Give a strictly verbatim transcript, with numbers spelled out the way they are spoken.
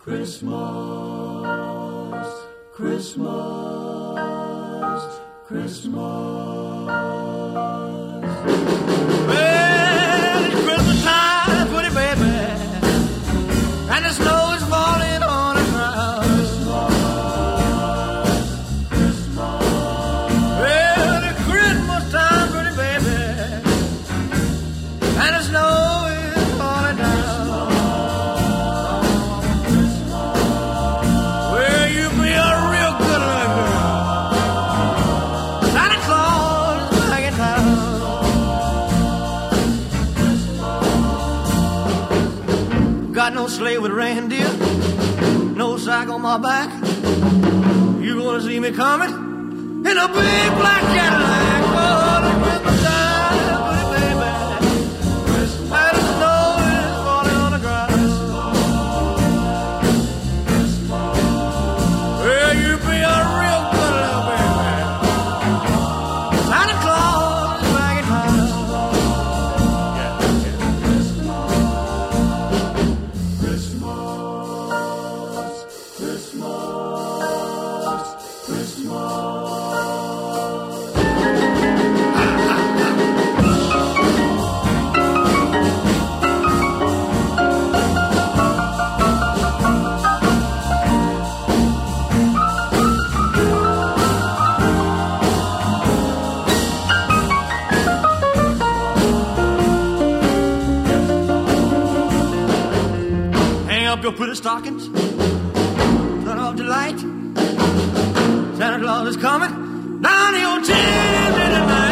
Christmas, Christmas, Christmas. Well, it's Christmas time, pretty baby, and the snow is falling on the ground. Christmas, Christmas. Well, it's Christmas time, pretty baby, and the snow is falling down. Got no sleigh with reindeer, no sack on my back. You gonna see me coming in a big black Cadillac. Oh, the Christmas time, pretty baby, and the snow is falling on the ground. Well, you be a real good little baby. Santa Claus is back in town. Your pretty stockings, turn off the light. Santa Claus is coming down your chimney tonight.